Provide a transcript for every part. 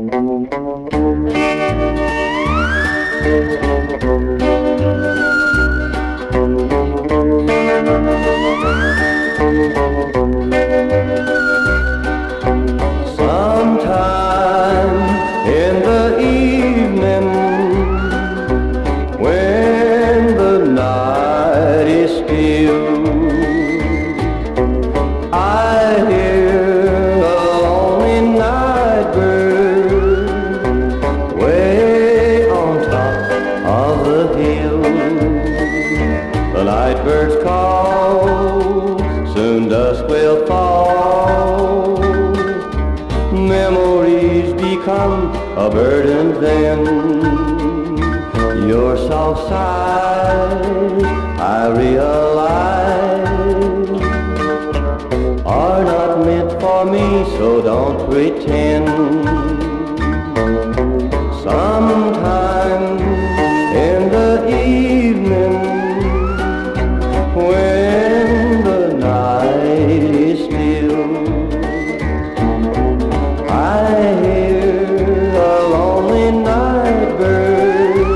Sometime in the evening, when the night is still, I hear a lonely night bird way on top of the hill. The night birds call, soon dusk will fall. Memories become a burden then. Your soft sighs, I realize, are not meant for me, so don't pretend. Sometime in the evening, when the night is still, I hear a lonely night bird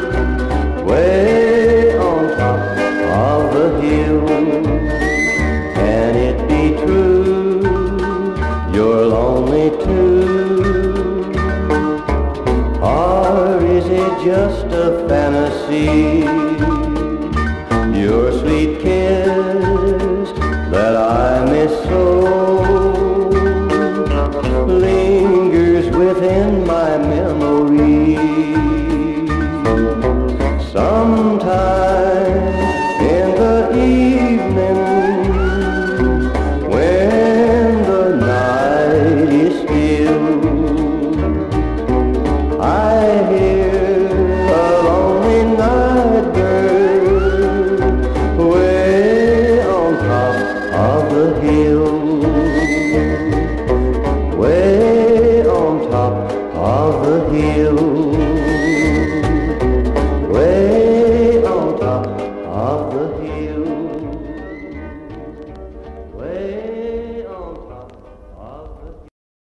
way on top of the hill. Can it be true you're lonely too? Or is it just a fantasy?